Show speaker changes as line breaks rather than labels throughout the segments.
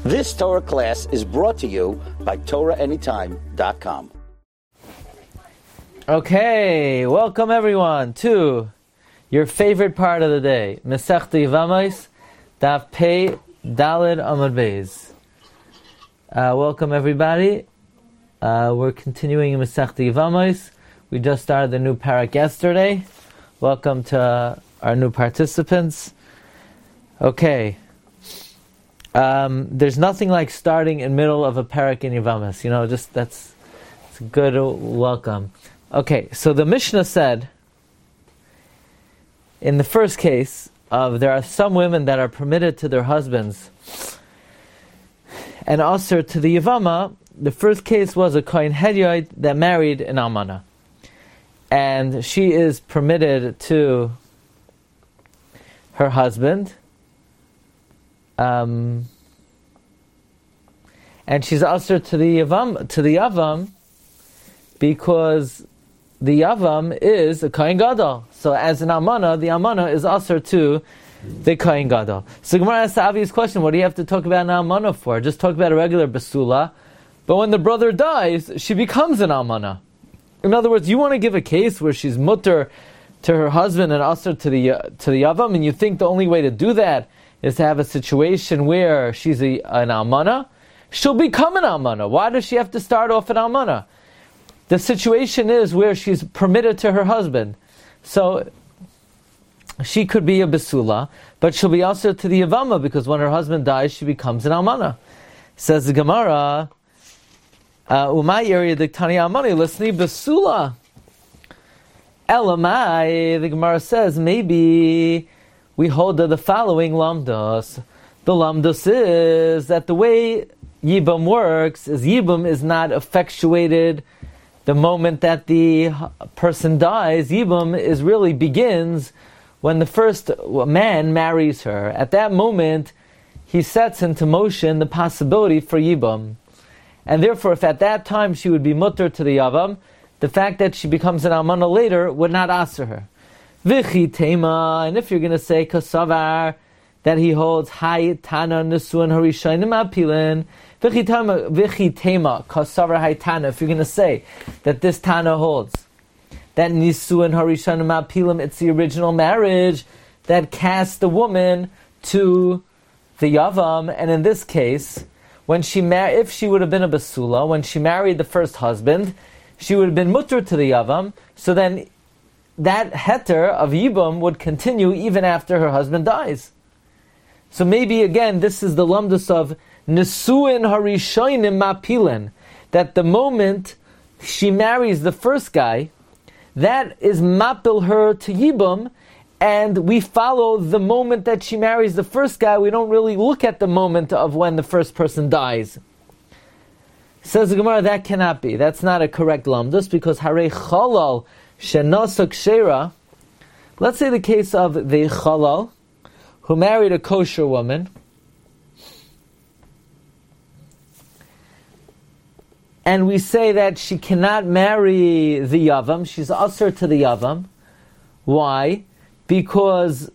This Torah class is brought to you by TorahAnytime.com.
Okay, welcome everyone to your favorite part of the day, Masechta Yevamos, Daf Pei Daled Amud Beis. Welcome everybody. We're continuing in Masechta Yevamos. We just started the new parak yesterday. Welcome to our new participants. Okay. There's nothing like starting in the middle of a parak in Yevamos. You know, it's a good welcome. Okay, so the Mishnah said, in the first case, there are some women that are permitted to their husbands, and also to the Yevama. The first case was a Kohen Hedyot that married an Almana, and she is permitted to her husband, and she's also to the Yavam, because the Yavam is a Kohen Gadol. So as an Almana, the Almana is also to the Kohen Gadol. So Gemara asks the obvious question, what do you have to talk about an Almana for? Just talk about a regular Basula. But when the brother dies, she becomes an Almana. In other words, you want to give a case where she's mutter to her husband and also to the Yavam, and you think the only way to do that is to have a situation where she's an Almana? She'll become an Almana. Why does she have to start off an Almana? The situation is where she's permitted to her husband. So she could be a Basula, but she'll be also to the Yavama, because when her husband dies, she becomes an Almana. Says the Gemara, Umay area diktani Almani, listen, Basula. Elamai, the Gemara says, maybe we hold the following lamdos. The lamdos is that the way Yibam works is Yibam is not effectuated the moment that the person dies. Yibam is really begins when the first man marries her. At that moment, he sets into motion the possibility for Yibam. And therefore, if at that time she would be mutter to the Yavam, the fact that she becomes an Almana later would not answer her. V'chi tema, and if you're going to say kasavar, that he holds hay tana nesuin harishayim apilin, v'chi tema kasavar hay tana, if you're going to say that this tana holds that nisuin harishayim apilim, it's the original marriage that cast the woman to the Yavam, and in this case, when if she would have been a Basula, when she married the first husband, she would have been mutter to the Yavam, so then that heter of Yibam would continue even after her husband dies. So maybe again, this is the lumdus of Nesuin Harishoinim Mapilin, that the moment she marries the first guy, that is mapil her to Yibam, and we follow the moment that she marries the first guy. We don't really look at the moment of when the first person dies. Says the Gemara, that cannot be. That's not a correct lamdus, because Harei Chalal Shenosok Shera. Let's say the case of the Chalal who married a kosher woman, and we say that she cannot marry the Yavam. She's usher to the Yavam. Why? Because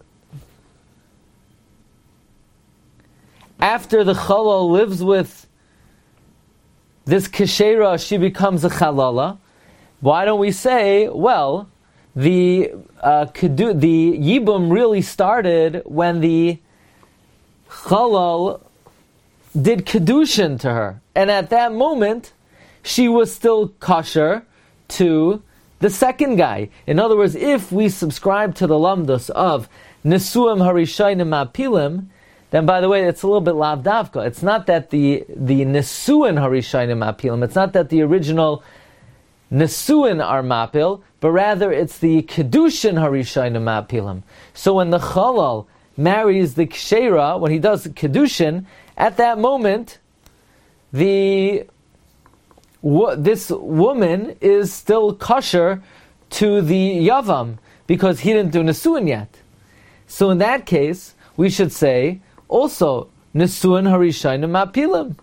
after the Chalal lives with this Keshera, she becomes a Chalala. Why don't we say, well, the Yibum really started when the Chalal did Kedushin to her. And at that moment, she was still kosher to the second guy. In other words, if we subscribe to the lamdos of Nesuim Harishayim Apilim, then by the way, it's a little bit lavdavka. It's not that the Nesuin Harishayim Apilim, it's not that the original Nesuin are Mapil, but rather it's the Kedushin Harishayim Apilim. So when the Chalal marries the Kshera, when he does Kedushin, at that moment, this woman is still kosher to the Yavam, because he didn't do Nesuin yet. So in that case, we should say, also, Nesuin Harishayim Apilim.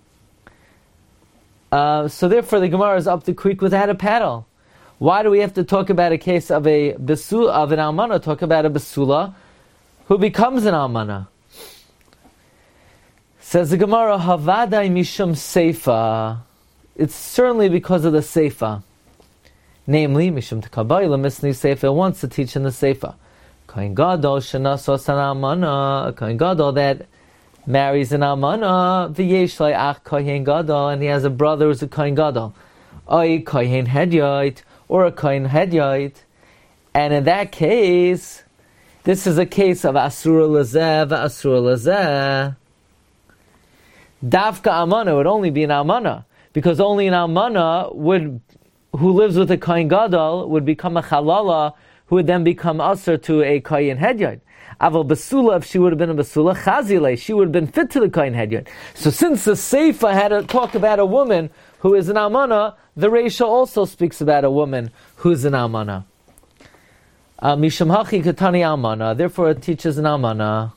So therefore, the Gemara is up the creek without a paddle. Why do we have to talk about a case of an almana? Talk about a basula who becomes an almana. Says the Gemara, Havadai Mishum Seifa. It's certainly because of the Seifa. Namely, Mishum Tekabayla Misni Seifa wants to teach in the Seifa. Kohen Gadol Shenasos an Almana, a Kohen Gadol that marries an Almana, V'yesh Lai Ach Kohen Gadol, and he has a brother who's a Kohen Gadol. Oy Kohen Hedyot, or a Kohen Hedyot. And in that case, this is a case of Asura Lazeh v'Asura Lazeh. Davka Almana would only be an Almana, because only an Almana who lives with a Kohen Gadol would become a Chalala, who would then become Asur to a Kohen Hedyot. Aval Basula, if she would have been a Basula, Chazile, she would have been fit to the Kohen Hedyot. So since the Seifa had to talk about a woman who is an Almana, the Reisha also speaks about a woman who is an Almana. Misham Hachi Katani Almana, therefore it teaches an Almana.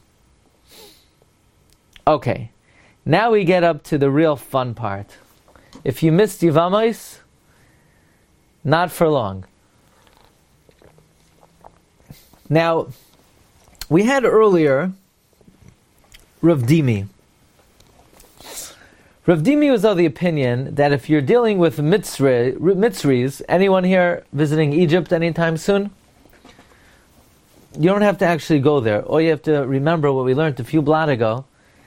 Okay, now we get up to the real fun part. If you missed Yevamos, not for long. Now, we had earlier Rav Dimi. Rav Dimi was of the opinion that if you're dealing with Mitzris, anyone here visiting Egypt anytime soon? You don't have to actually go there. All you have to remember what we learned a few blot ago.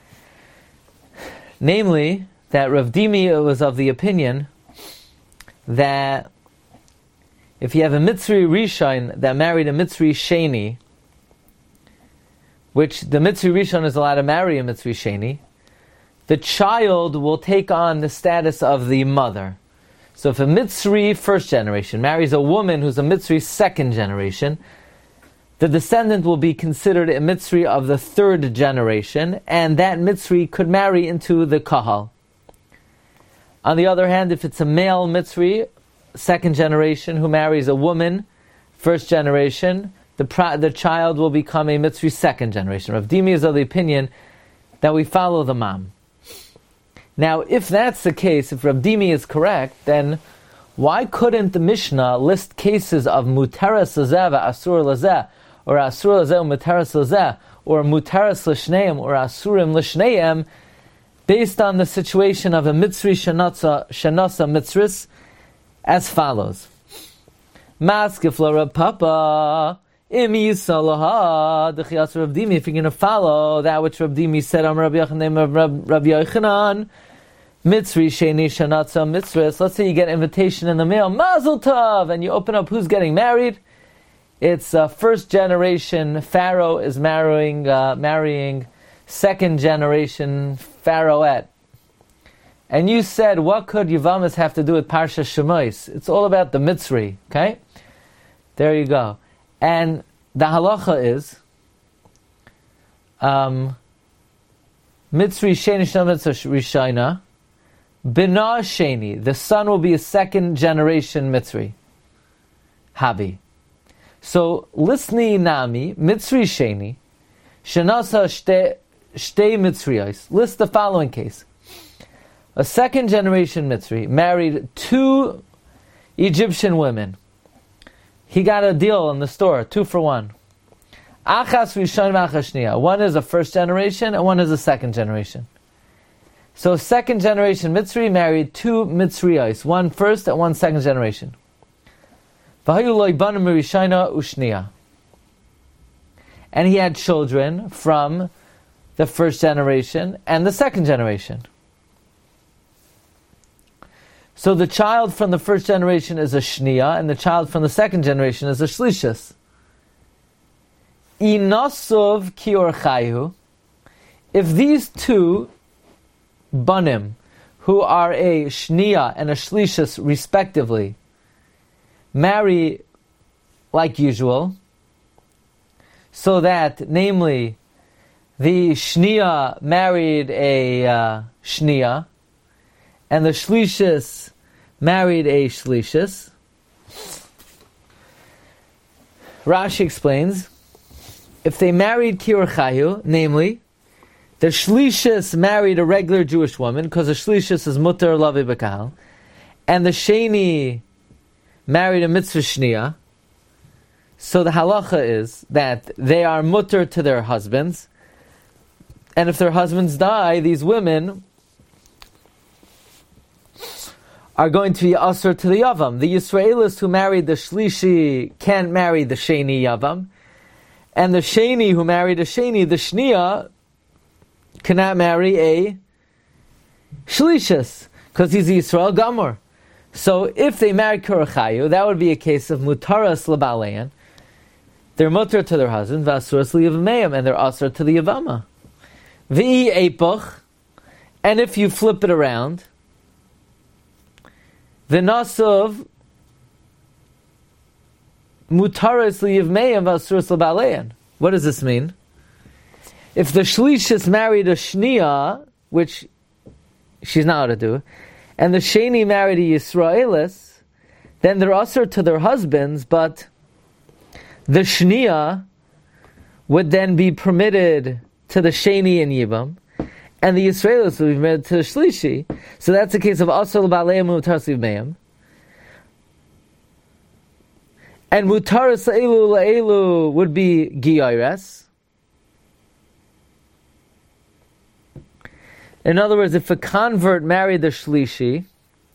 Namely, that Rav Dimi was of the opinion that if you have a Mitzri Rishon that married a Mitzri Sheni, which the Mitzri Rishon is allowed to marry a Mitzri Sheni, the child will take on the status of the mother. So if a Mitzri first generation marries a woman who's a Mitzri second generation, the descendant will be considered a Mitzri of the third generation, and that Mitzri could marry into the Kahal. On the other hand, if it's a male Mitzri, second generation, who marries a woman, first generation, the child will become a Mitzri second generation. Rav Dimi is of the opinion that we follow the mom. Now, if that's the case, if Rav Dimi is correct, then why couldn't the Mishnah list cases of Muteres Lazeh Asur Lazeh, or Asur Lazeh Muteres Lazeh, or Muteres L'Shneim, or Asurim L'Shneim, based on the situation of a Mitzri Shenasa Mitzris, as follows. Maskefla Rav Papa, Imi Yisalaha, D'Chias Rav Dimi, if you're going to follow that which Rav Dimi said on Rabbi Yochanan, Mitzri Sheni Shenatza Mitzris. Let's say you get an invitation in the mail, Mazel Tov, and you open up who's getting married. It's first generation Pharaoh is marrying second generation Pharaohette. And you said, what could Yevamos have to do with Parsha Shemos? It's all about the Mitzri, okay? There you go. And the halacha is, Mitzri Sheni Shena Rishayna, Bina Sheni, the son will be a second generation Mitzri. Habi. So, Lisni Nami, Mitzri Sheni, Shenasa Shte Mitzriyos. List the following case. A second generation Mitzri married two Egyptian women. He got a deal in the store, 2 for 1. Achas Rishon v'achas Shniya. One is a first generation and one is a second generation. So second generation Mitzri married 2 Mitzriyos, one first and one second generation. V'hayu lo ibanim mirishayna u'shniya. And he had children from the first generation and the second generation. So the child from the first generation is a shniya, and the child from the second generation is a shlishis. Inasov kior chayu. If these 2 banim, who are a shniya and a shlishis respectively, marry like usual, so that, namely, the shniya married a shniya, and the shlishis married a shlishis. Rashi explains, if they married Kior Chayu, namely, the shlishis married a regular Jewish woman, because the shlishis is mutar lavi b'kahal, and the sheni married a mitzvah shniya, so the halacha is that they are mutar to their husbands, And if their husbands die, these women are going to be asur to the Yavam. The Yisraelis who married the Shlishi can't marry the Sheni Yavam. And the Sheni who married a Sheni, the Shnia, cannot marry a Shlishis, because he's Yisrael Gamor. So if they marry Kurachayu, that would be a case of Mutaras Labaleyan. They're mutar to their husband, Vasuras Liyavameyam, and they're asur to the Yavama. V'i Epoch, and if you flip it around, V'nasuv Mutaras Liyavameyam Vasuras Labaleyan. What does this mean? If the Shlishis married a Shnia, which she's not allowed to do, and the Sheni married a Yisraelis, then they're asur to their husbands, but the Shnia would then be permitted to the Sheni and Yibam, and the Yisraelis would be permitted to the Shlishi. So that's a case of asur l'baleim mutaras l'ivmeim. And mutaras la'elu la'elu would be giyores. In other words, if a convert married the Shlishi,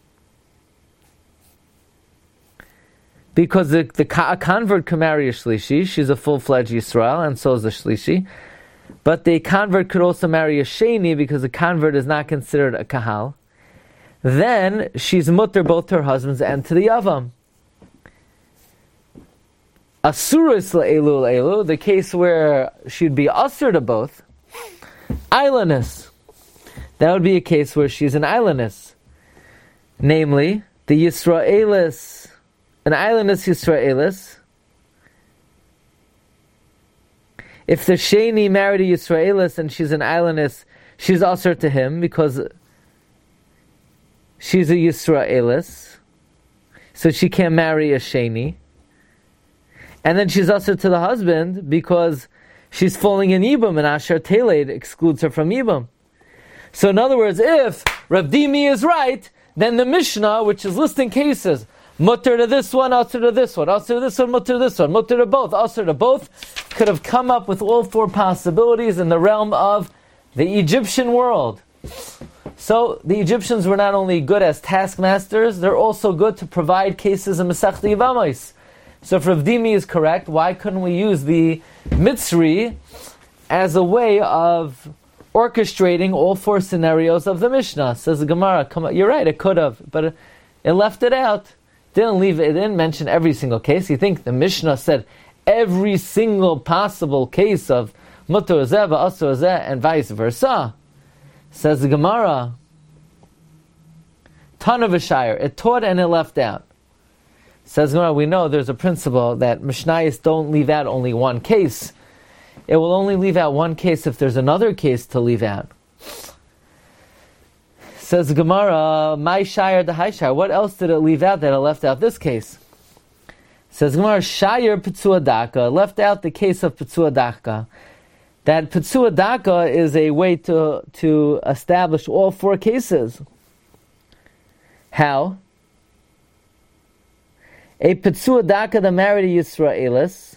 because a convert can marry a Shlishi, she's a full-fledged Yisrael, and so is the Shlishi. But the convert could also marry a Sheni, because a convert is not considered a Kahal. Then she's mutter both to her husbands and to the Yavam. Asuris la'elu la'elu, the case where she'd be asur to both, islandess. That would be a case where she's an islandess. Namely, the Yisraelis, an islandess Yisraelis. If the Sheni married a Yisraelis and she's an islandess, she's asur to him because she's a Yisraelis. So she can't marry a Sheni. And then she's asur to the husband because she's falling in Yibam, and Asher Teled excludes her from Yibam. So in other words, if Rav Dimi is right, then the Mishnah, which is listing cases, mutter to this one, asur to this one, asur to this one, mutter to this one, mutter to both, asur to both, could have come up with all four possibilities in the realm of the Egyptian world. So the Egyptians were not only good as taskmasters, they're also good to provide cases in Masechta Yevamos. So if Rav Dimi is correct, why couldn't we use the Mitzri as a way of orchestrating all four scenarios of the Mishnah? Says the Gemara, come on, you're right, it could have, but it left it out. It didn't mention every single case. You think the Mishnah said every single possible case of mutar zeh, asur zeh, and vice versa. Says the Gemara, Tana v'shayir, it taught and it left out. Says the Gemara, we know there's a principle that Mishnayos don't leave out only one case. It will only leave out one case if there's another case to leave out. Says the Gemara, my shayir the high shayir. What else did it leave out that it left out this case? Says the Gemara, shayir pitzua daka, left out the case of pitzua daka. That pitzua daka is a way to establish all four cases. How? A pitzua daka that married a Yisraelis,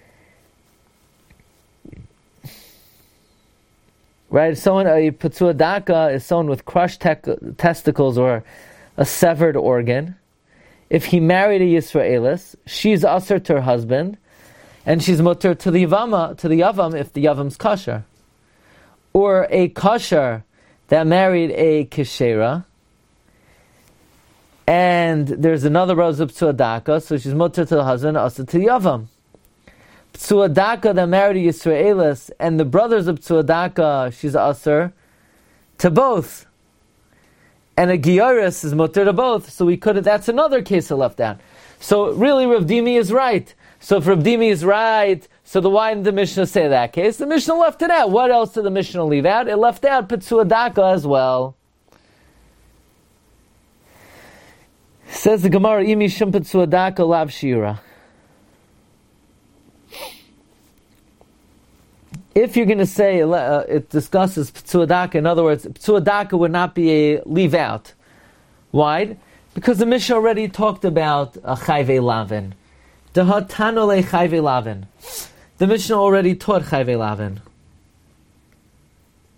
right? A pitzua daka is someone with crushed testicles or a severed organ. If he married a Yisraelis, she's asur to her husband, and she's mutter to the Yavam if the Yavam's kosher. Or a kosher that married a kishera, and there's another rose of pitzua daka, so she's mutter to the husband, asur to the Yavam. Pitzua daka that married a Yisraelis, and the brothers of pitzua daka, she's asur to both. And a Gioris is mutter to both, so that's another case that left out. So really Rav Dimi is right. So if Rav Dimi is right, so why didn't the Mishnah say that case? The Mishnah left it out. What else did the Mishnah leave out? It left out pitzua daka as well. Says the Gemara, Imi shum pitzua daka lav shira. If you're going to say it discusses pitzua daka, in other words, pitzua daka would not be a leave out. Why? Because the Mishnah already talked about chayvei lavin. Dehatanole chayvei lavin. The Mishnah already taught chayvei lavin.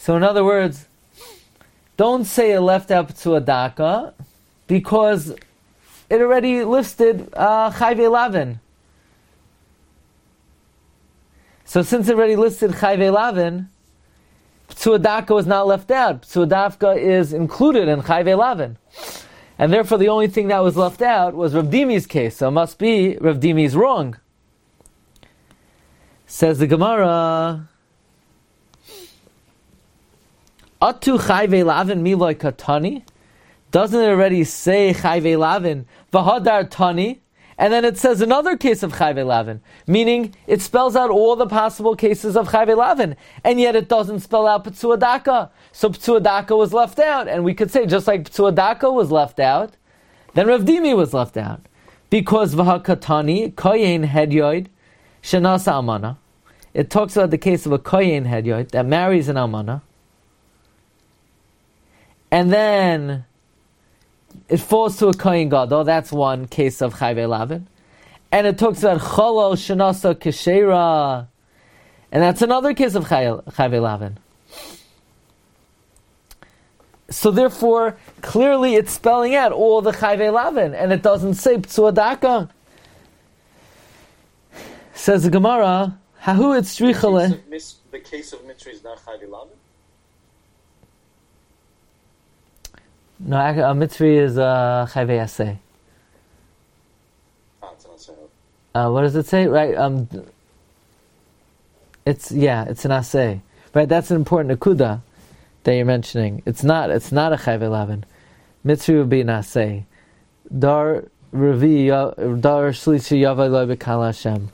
So in other words, don't say it left out P'tsuadaka, because it already listed Chayve Lavin. So since it already listed Chayve Lavin, P'tsuadaka was not left out. P'tsuadaka is included in Chayve Lavin. And therefore the only thing that was left out was Rav Dimi's case. So it must be Rav Dimi's wrong. Says the Gemara, Atu Chayve Lavin miloi katani? Doesn't it already say Chayve Lavin v'hadar tani? And then it says another case of Chayve Lavin, meaning it spells out all the possible cases of Chayve Lavin, and yet it doesn't spell out P'tsuadaka. So P'tsuadaka was left out, and we could say just like P'tsuadaka was left out, then Rav Dimi was left out, because v'hakatani koyin hedyoid shenasa almana. It talks about the case of a koyin hedyoid that marries an almana, and then it falls to a kohen gadol. That's one case of Chayve Lavin. And it talks about cholol shenasa keshera, and that's another case of Chayve Lavin. So therefore, clearly it's spelling out all the Chayve Lavin, and it doesn't say P'tsuadaka. Says the Gemara, Hahu etzrichale.
The case of Mitzri is not Chayve Lavin?
No, a Mitzri is Chayve Aseh. What does it say? Right, it's an Aseh. Right, that's an important akuda that you're mentioning. It's not a Chayve Lavin. Mitzri would be an Aseh. Dar Shlishi Yavai Lo B'Kala Hashem.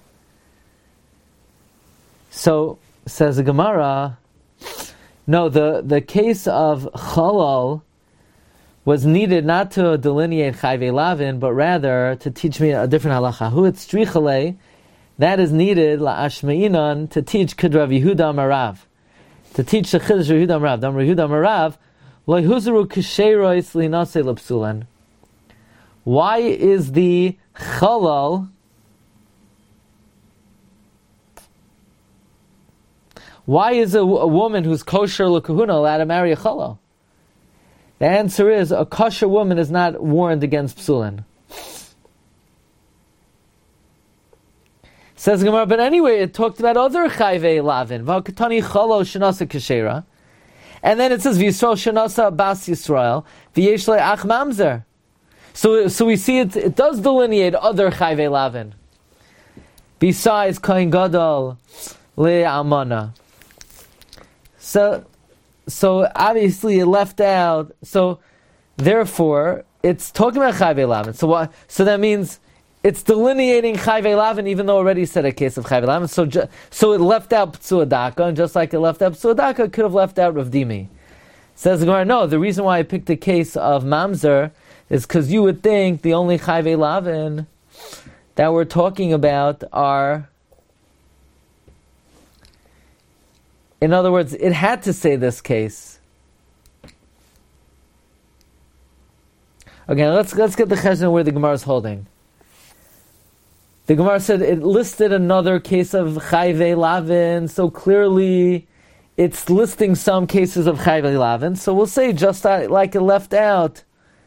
So, says the Gemara, no, the case of Chalal was needed not to delineate Chayve Lavin, but rather to teach me a different halacha. Hu etzrichale, that is needed la'ashmeinan, to teach Rav Yehuda Marav, to teach the Chiddush Rav Yehuda Marav. Dam Rav Yehuda Marav lo yhuzru k'sheiros linasei l'psulan. Why is the Chalal? Why is a woman who's kosher l'kahuna allowed to marry a Chalal? The answer is, a kosher woman is not warned against psulin. Says Gemara, but anyway, it talked about other Chayve Lavin. V'hakatani chalo shenasa keshera. And then it says, V'yisrael shenasa bas Yisrael, v'yesh le'ach mamzer. So we see it does delineate other Chayve Lavin. Besides Kohen Gadol le'amana. So obviously it left out. So therefore, it's talking about Chayve Lavin. So that means it's delineating Chayve Lavin, even though it already said a case of Chayve Lavin. So it left out P'tsuadaka, and just like it left out P'tsuadaka, it could have left out Rav Dimi. Says the Gemara, no, the reason why I picked the case of Mamzer is because you would think the only Chayve Lavin that we're talking about are... In other words, it had to say this case. Okay, let's get the cheshbon where the Gemara is holding. The Gemara said it listed another case of Chayve Lavin, so clearly it's listing some cases of Chayve Lavin. So we'll say just like it left out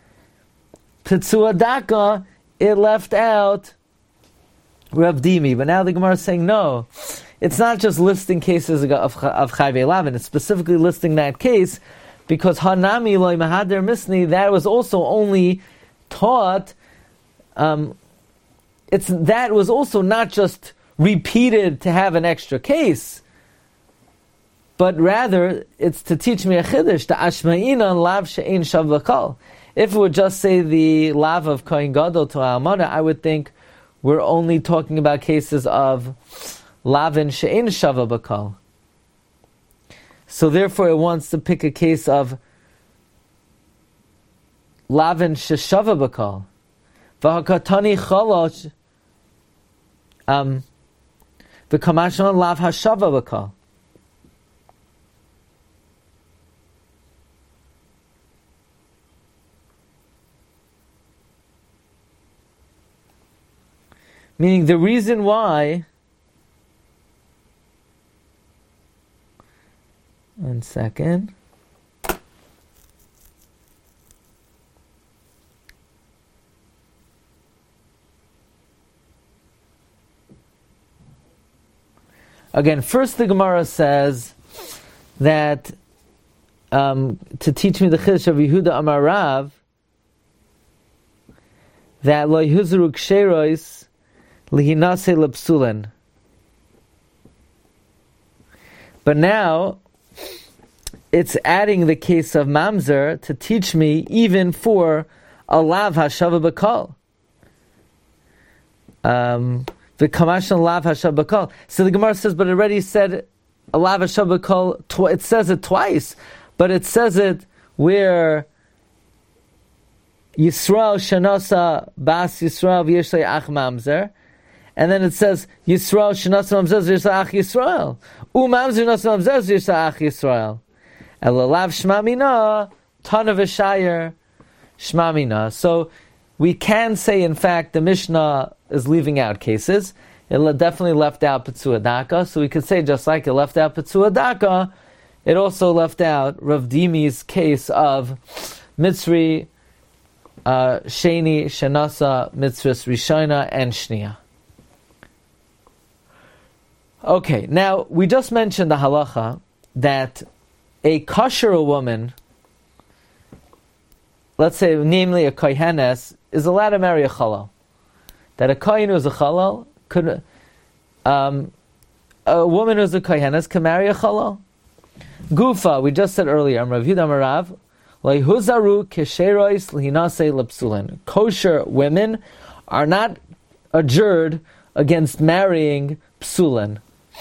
P'tsuadaka, it left out Rav Dimi. But now the Gemara is saying no. It's not just listing cases of Chayve Lavin, it's specifically listing that case because Hanami loy mahader misni, that was also only taught, that was also not just repeated to have an extra case, but rather it's to teach me a chiddush, to ashma'inan lav she'ein shav l'kol. If it would just say the lav of Kohen Gadol to Almana, I would think we're only talking about cases of Lavin she'ein shava b'kal. So therefore it wants to pick a case of Lavin she'shava b'kal. V'hakatani chalosh v'kamashon lav hashava b'kal. Meaning the reason why... 1, 1 second. Again, first the Gemara says that to teach me the Chiddush of Yehuda Amar Rav, that lo yhuzru ksheros lihinase lepsulen. But now it's adding the case of mamzer to teach me even for a lav hashava bakal. The Kamashon Lav Hashav Bakal. So the Gemara says, but it already said a Lav Hashav Bakal, it says it twice, but it says it where Yisrael Shanasa Bas Yisrael V'Yeshlei Ach Mamzer, and then it says Yisrael Shanasa Mamzer V'Yeshlei Ach Yisrael, Mamzer Nasa Mamzer V'Yeshlei Ach Yisrael. El Lav Shmamina Tana V'Shayer Shmamina. So we can say, in fact, the Mishnah is leaving out cases. It definitely left out Petzua Daka, so we could say just like it left out Petzua Daka, it also left out Rav Dimi's case of Mitzri, Sheni, Shenasa, Mitzris, Rishona, and Shnia. Okay, now we just mentioned the halacha that a kosher woman, let's say namely a kohenes, is allowed to marry a chalal. That a kohen who's a chalal could, a woman who's a kohenes can marry a chalal. Gufa, we just said earlier, Rav Yehuda Amar Rav, lehuzaru kesherois lihinase lepsulen. Kosher women are not adjured against marrying psulen.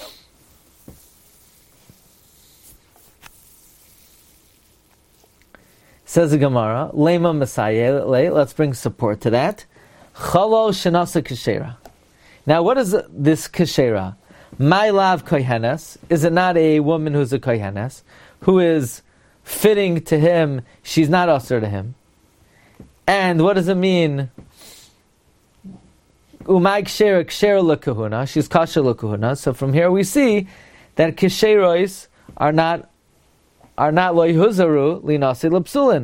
Says the Gemara, Lema Messiah, let's bring support to that. Chalal Shenasa Keshera. Now, what is this Keshera? My lav kohenes. Is it not a woman who's a kohenes, who is fitting to him, she's not usher to him? And what does it mean? Umay Keshera, Keshera L'Kahuna. She's Kasher L'Kahuna. So from here we see that Kesherois are not lo yhuzaru linasi l'psulin.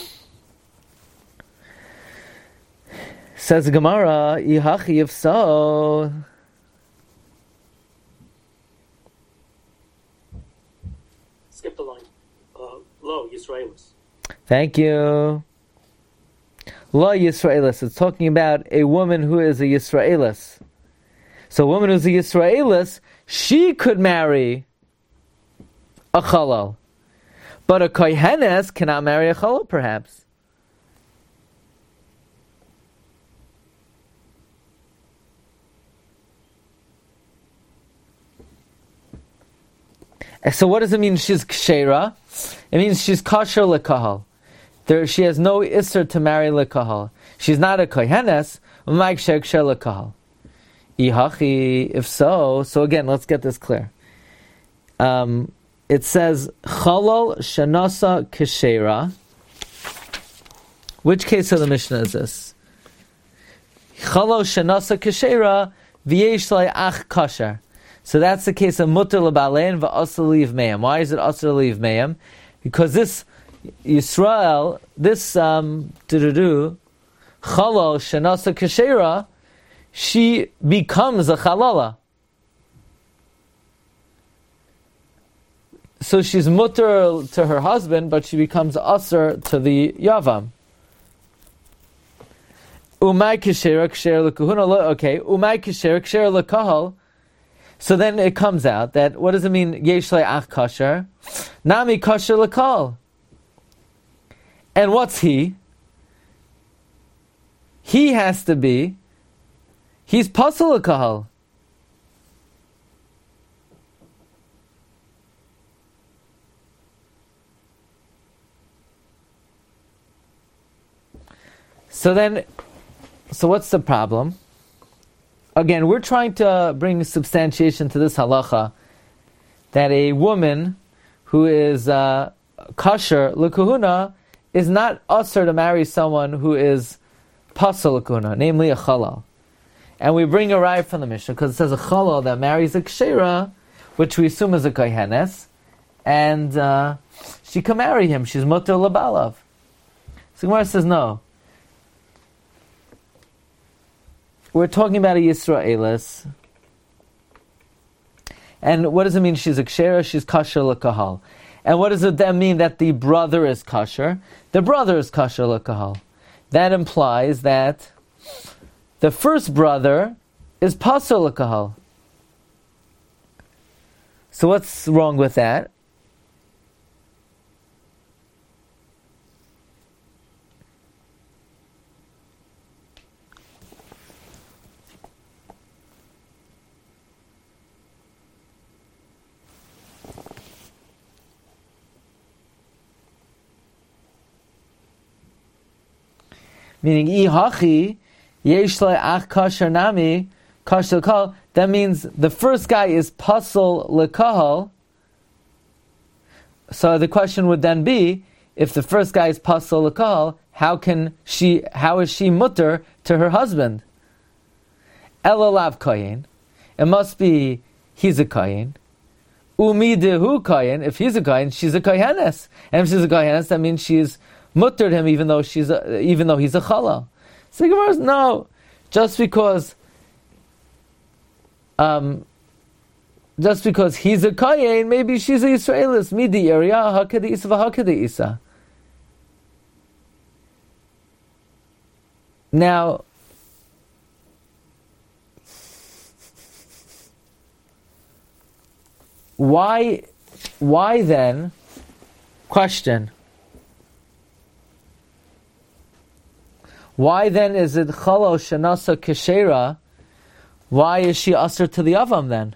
Says the Gemara, Ihachi, if so.
Skip the line. Lo Yisraelis.
Thank you. Lo Yisraelis. It's talking about a woman who is a Yisraelis. So a woman who's a Yisraelis, she could marry a chalal. But a kohenes cannot marry a chalal, perhaps. So what does it mean she's kshera? It means she's kosher lekahal. She has no isser to marry lekahal. She's not a kohenes, umay kshera lekahal. Ihachi, if so again, let's get this clear. It says, Chalal Shanasa Keshera. Which case of the Mishnah is this? Chalal Shanasa Keshera V'yesh Lai Ach Kasher. So that's the case of Mutter L'Balein V'Asr Liv Me'am. Why is it Asr Liv Me'am? Because this Yisrael, this Chalal Shanasa Keshera, she becomes a Chalala. So she's mutter to her husband, but she becomes asr to the yavam. Umay keshera ksher lekahuna. Okay, umay keshera ksher lekahal. So then it comes out that what does it mean? Yesh ach kasher, nami kasher lekal. And what's he? He has to be. He's pasal lekahal. So what's the problem? Again, we're trying to bring substantiation to this halacha that a woman who is kosher l'kuhuna is not usher to marry someone who is pasal l'kuhuna, namely a chalal. And we bring a raya from the Mishnah because it says a chalal that marries a kshera, which we assume is a kohenes, and she can marry him. She's mutter labalav. So Gemara says no. We're talking about a Yisraelis. And what does it mean she's a kshera? She's kasher l'kahal. And what does it then mean that the brother is kasher? The brother is kasher l'kahal. That implies that the first brother is pasur l'kahal. So what's wrong with that? Meaning, ihachi yesh ach kasher nami kasher l'kahal. That means the first guy is pasur l'kahal. So the question would then be, if the first guy is pasur l'kahal, how is she mutter to her husband? Elalav koyin. It must be he's a koyin. Umidehu koyin. If he's a koyin, she's a kohenes. And if she's a kohenes, that means she's muttered him even though he's a chalal. So the Gemara says, no, just because he's a kohen, maybe she's a Yisraelis. Midi area hakadi isa v'hakadi isa. Now, why then? Question. Why then is it chalo shenasa keshera? Why is she usher to the avam then?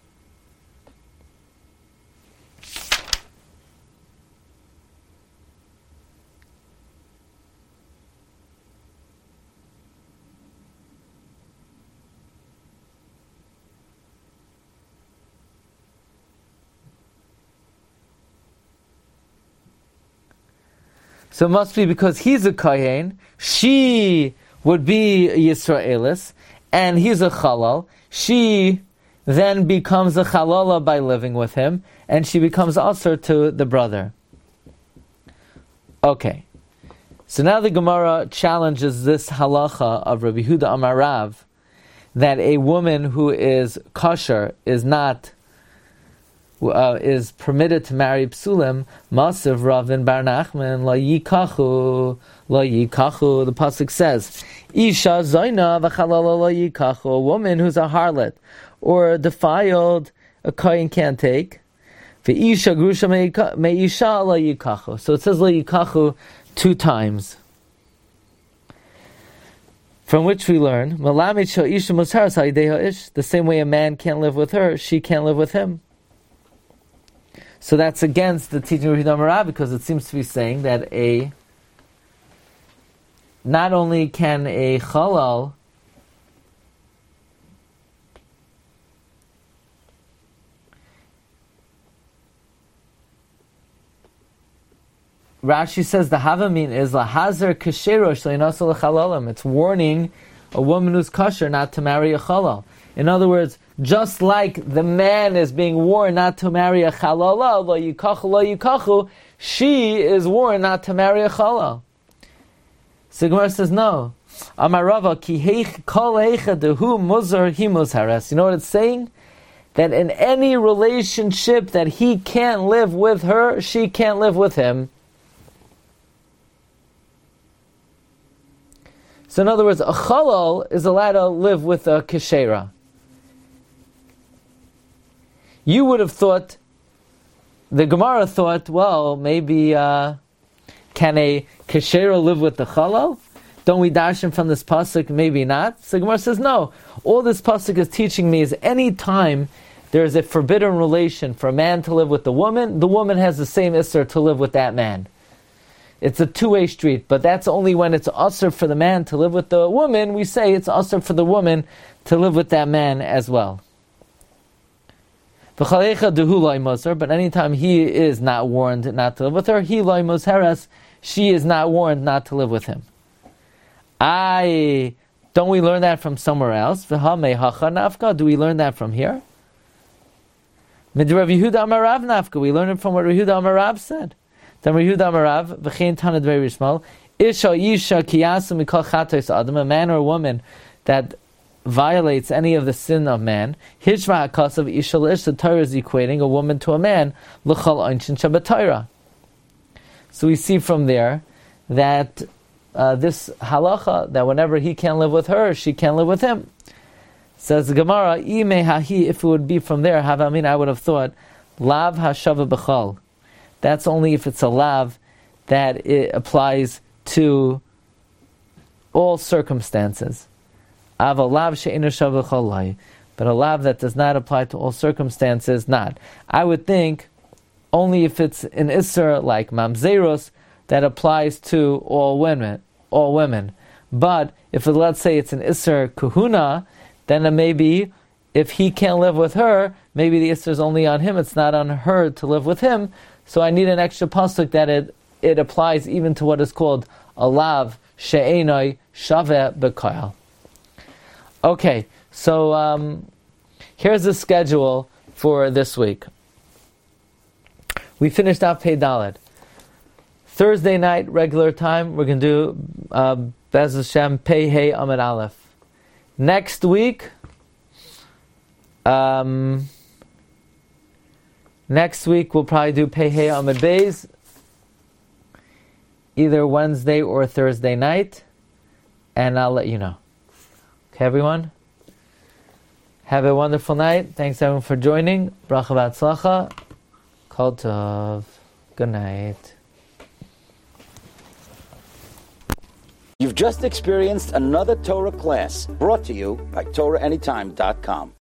So it must be because he's a kohen, she would be a Yisraelis, and he's a chalal. She then becomes a chalala by living with him, and she becomes usher to the brother. Okay. So now the Gemara challenges this halacha of Rabbi Yehuda Amarav, that a woman who is kosher is permitted to marry psulim. Masiv Ravin Bar Nachman la yikachu. The pasuk says, Isha Zaina v'chalala la yikachu. A woman who's a harlot or defiled, a kohen can't take. V'isha grusha me'isha la yikachu. So it says la yikachu 2 times. From which we learn, the same way a man can't live with her, she can't live with him. So that's against the teaching of Yehuda Amarav, because it seems to be saying that not only can a chalal Rashi says the havamin is lahazer kasherosh leinasul chalalim. It's warning a woman who's kosher not to marry a chalal. In other words, just like the man is being warned not to marry a chalala, lo yikachu, she is warned not to marry a chalal. So Gemara says no. Amarava ki kol heicha dehu muzar hi muzhares. You know what it's saying? That in any relationship that he can't live with her, she can't live with him. So in other words, a chalal is allowed to live with a keshera. You would have thought, the Gemara thought, well, maybe can a keshera live with the chalal? Don't we dash him from this pasuk? Maybe not. So the Gemara says, no. All this pasuk is teaching me is any time there is a forbidden relation for a man to live with the woman has the same isser to live with that man. It's a two-way street, but that's only when it's usher for the man to live with the woman. We say it's usher for the woman to live with that man as well. But anytime he is not warned not to live with her, she is not warned not to live with him. Don't we learn that from somewhere else? Do we learn that from here? Mid Rav Yehuda Amar Rav Nafka. We learn it from what Rav Yehuda Amar Rav said. Then Rav Yehuda Amar Rav v'chein Tanad Ve'Rishmal Isha Kiyasu Mikol Chatos Adam, a man or a woman that violates any of the sin of man. Hishva HaKasav Isha L'Ish, the Torah is equating a woman to a man L'chol Einshin Shabbat. So we see from there that this halacha, that whenever he can't live with her, she can't live with him. Says the Gemara, if it would be from there, I would have thought, lav hashava b'chal. That's only if it's a lav that it applies to all circumstances. Ava lav she'enu shava b'chal, but a lav that does not apply to all circumstances, not. I would think only if it's an isser like mamzeros that applies to all women. But if let's say it's an isser kuhuna, then maybe if he can't live with her, maybe the isser is only on him, it's not on her to live with him. So I need an extra pasuk that it applies even to what is called a lav she'enoi shaveh b'koil. Okay, so here's the schedule for this week. We finished off Pei Dalet. Thursday night, regular time, we're going to do Bez Hashem Pei Hey Amud Aleph. Next week, we'll probably do Pei Hey Amud Beis, either Wednesday or Thursday night, and I'll let you know. Okay, everyone? Have a wonderful night. Thanks, everyone, for joining. Bracha v'atzlacha. Kol tov. Good night.
You've just experienced another Torah class brought to you by TorahAnytime.com.